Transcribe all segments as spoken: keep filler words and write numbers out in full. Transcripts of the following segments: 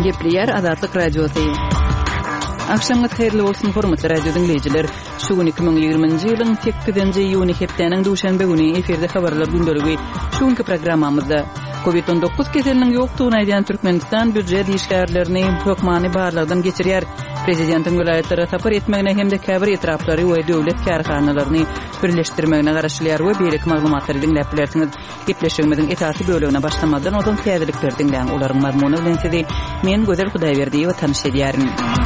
Gepliyer Azatlyk Radiosu. Akşamyz hayrly bolsun hormatly radio dinleyijiler. Şu gün iki bin ýygrymynjy ýylyň sekizinji iýuny hepdeniň duşanbe güni eferde habarlar gündöligi. Şu günkü programmamyzda covid on dokuz keseliniň ýokdugyny aýdan Türkmenistan büdjet işgärlerini hökmany barlygdan geçirýär. Prezidentiň vilayatlere tapar etmegine hem de käbir etraplary we döwlet kärhanalaryny birleşdirmegine garaşylýar we beýleki maglumatlary dinläp bilersiňiz. Gepleşigimiziň etaty bölügine başlamadan odan täzelikler dinleýän olaryň mazmuny bilen sizi men Gözel Hudaýberdi we tanış edýärim.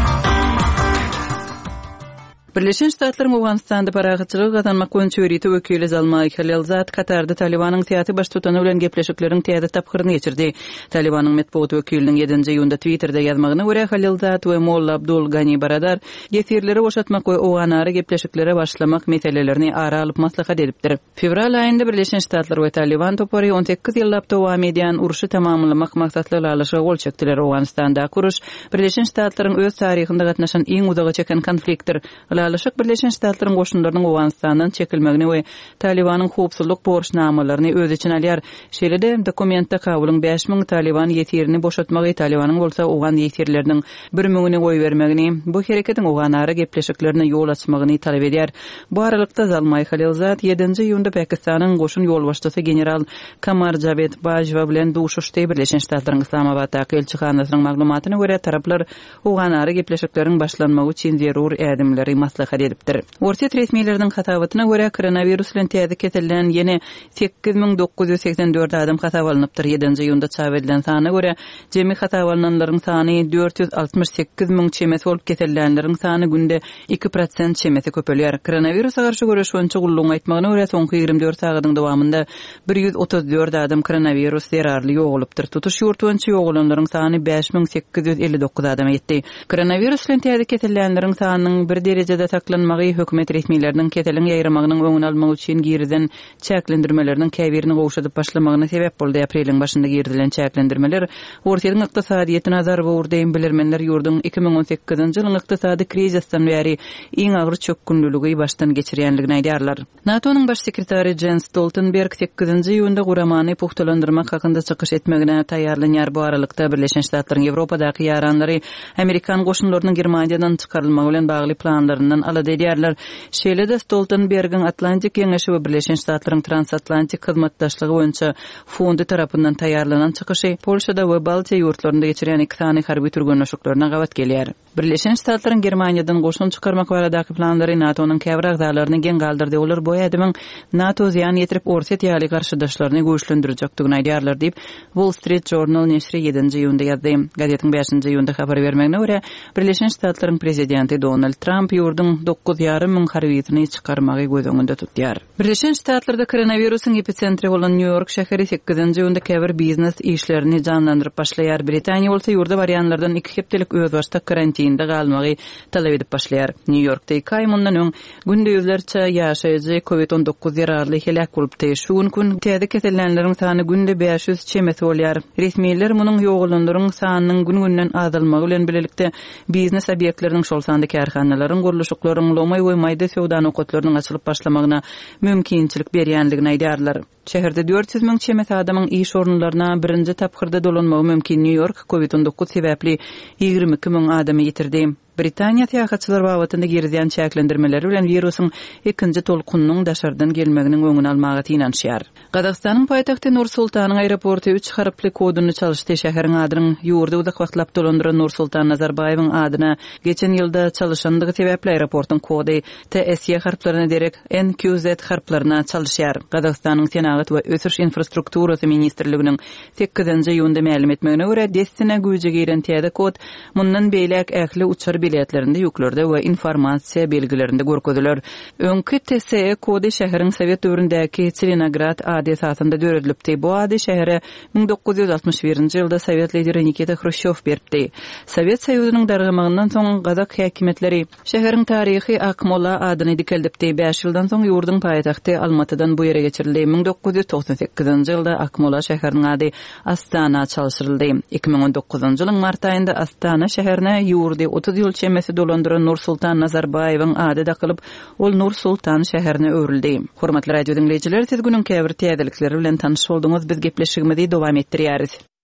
Birleşen Ştatlaryň Awganistanda paragatçylyk gazanmak boýunça çöwreti wekili Zalmay Khalilzad Katarda Talibanyň syýasy baş tutany bilen gepleşikleriň täze tapgyryny geçirdi. Talibanyň medeniýet wekiliniň ýedinji ýylda Twitterda ýazmagyna görä Khalilzad we Molla Abdul Gani Baradar getirleri boşatmak we Awganary gepleşiklere başlamak meselelerini ara alyp maslahat edipdir. Fevral aýynda Birleşen Ştatlar we Taliban topary on sekiz ýyllap dowam edýän uruşy tamamlamak maksatly alaşyga gol çekdiler. Awganistanda kuruş Birleşen Ştatlaryň öz taryhynda gatnaşan iň uzagy çeken konfliktdir. Alaşyk Birleşen Ştatlaryň goşunlarynyň Awganistandan çekilmegini we Talibanyň howpsuzlyk borçnamalaryny öz için alýar. Şeýle dokumentde kabulyň beş ming Taliban ýetirini boşatmagy Talibanyň bolsa Awgan ýetirleriniň bir mingini goý bermegini, bu hereketiň Awganary gepleşiklerine ýol açmagyny talap edýär. Bu aralykda Zalmay Khalilzad ýedinji ýylda Pakistanyň goşun ýol başçysy general Kamar Javed Bajwa bilen duşuşdy. Birleşen Ştatlaryň Islamabaddaky elçixanasynyň maglumatyna görä taraplar Awganary gepleşikleriň başlanmagy üçin zerur ädimleri maslahat edipdir. Orta resmiýetleriniň hatawatyna görä koronavirus bilen täze kesellenen ýene sekiz ming dokuz ýüz seksen dört adam hataw alınıpdyr. ýedinji ýylda çap edilen sana görä jemi hataw alynanlaryň sany dört ýüz altymyş sekiz ming çemesi bolup kesellenleriň sany günde iki prosent çemesi köpelýär. Koronavirusa garşy görüşünçe gulluň aýtmagyna görä soňky ýygrimi dört sagatyň dowamında bir ýüz otuz dört adam koronavirus zerarly ýogulypdyr. Tutuş ýurtynça ýogulanlaryň sany beş ming sekiz ýüz elli dokuz adama ýetdi. Koronavirus bilen täze kesellenleriň sanynyň bir derejede saklanmagy hökümet resmiýetleriniň keteliň ýaýramagynyň öňüni almak üçin girden çäklendirmeleriniň käbirini gowşadyp başlamagyna sebäp boldy. Apreliň başynda girdilen çäklendirmeler ortaýyň ykdysadyýetine azar bowurdaýyn bilermenler ýurdun iki bin on sekizinji ýylyň ykdysady krizisden bäri iň agyr çökkünlüligi başdan geçirýänligini aýdýarlar. NATO'nyň baş sekretary Jens Stoltenberg sekizinji ýylda guramany puhtalandyrmak hakynda çykyş etmegine taýýarlanýar. Bu aralykda Birleşen Ştatlaryň Ýewropadaky ýaranlary Amerikan goşunlarynyň Germaniýadan çykarylmagy bilen bagly planlaryndan alady edýärler. Şeýle-de Stoltenbergiň Atlantik Ýeňeşi we Birleşen Ştatlaryň transatlantik hyzmatdaşlygy boýunça fondy tarapyndan taýýarlanan çykyşy Polşada we Baltiýa ýurtlarynda geçirýän iki tane harby türgünleşikleriне gawat gelýär. Birleşen Ştatlaryň Germaniýadan goşun çykarmak baradaky planlary NATO'nyň käbir agzalaryny geň galdyrdy. Olar bu ädimiň NATO ziýan ýetirip Orta ýaly garşydaşlaryny güýçlendirjekdigini aýdýarlar diýip Wall Street Journal neşri ýedinji ýylda ýazdy. Gazetiň beşinji ýylda habar bermegine görä Birleşen Ştatlaryň prezidenti Donald Trump ýurdun dokuz ýarym ming harbiýetini çykarmagy göz öňünde tutýar. Birleşen Ştatlarda koronawirusyň epicentri bolan New York şäheri sekizinji ýylda käbir biznes işlerini canlandyryp başlaýar. Britaniýa bolsa ýurda barýanlardan iki hepdelik öz başda karantinde galmagy talap edip başlaýar. New Yorkda iki aý mundan öň günde ýüzlerçe ýaşaýjy covid on dokuz ýararly helak bolup şu gün täze kesellenleriň sany günde beş ýüz çemesi bolýar. Resmiýetler munyň ýogulanlaryň sanynyň gün-günden azalmagy bilen bilelikde biznes obýektleriniň şol sandy kärhanalaryň guruluşyklaryň lomay we maýda sowda okotlarynyň açylyp başlamagyna mümkinçilik berýänligini aýdýarlar. Şäherde dört yüz ming çemet adamyň iş orunlaryna birinji tapgyrda dolanmagy mümkin. New York covid on dokuz sebäpli ýygrimi iki ming adamy ýitirdi. Britaniýa täýäkçylar wagtynda girdiýän çäklendirmeleri bilen virusyň ikinji tolkunynyň daşardan gelmeginiň öňüni almagy tinanşýar. Gazakstanyň paýtagty Nur-Sultanyň aeroporty üç harply koduny çalyşdy. Şäheriň adyny ýurda uzak wagtlap dolandyran Nur-Sultan Nazarbayewiň adyna geçen ýylda çalyşandygy sebäpli aeroportyň kody T S Y harplaryna derek N Q Z harplaryna çalyşýar. Gazakstanyň Senagat we Ösüş infrastrukturasy ministrliginiň sekizinji ýylda ma'lum etmegine görä destine güýje giren täze kod mundan beýlek ähli uçar biletlerinde ýüklerde we informasiýa belgilerinde görkezdiler. Öňkü T S E kody şäheriň Sowet döwründäki Tselenograd ady esasynda döredilipdi. Bu ady şähere ming dokuz ýüz altymyş birinji ýylda Sowet lideri Nikita Khrushchev beripdi. Sowet Soýuzynyň dargamagynyň soň Gazak häkimetleri şäheriň taryhy Akmola adyny dikeldipdi. beş ýyldan soň ýurdun paýtagty Almatydan bu ýere geçirildi. ming dokuz ýüz toksan sekizinji ýylda Akmola şäheriniň ady Astana çalyşdyryldy. iki ming on dokuzinji ýylyň mart aýynda Astana şäherine ýurdy otuz ýyl çemesi dolandyran Nur-Sultan Nazarbayewiň ady dakylyp ol Nur-Sultan şäherine öwrildi. Hormatly radio dinleyijiler, siz günüň käbir täzelikleri bilen tanyş bolduňyz. Biz gepleşigimizi dowam etdirýäris.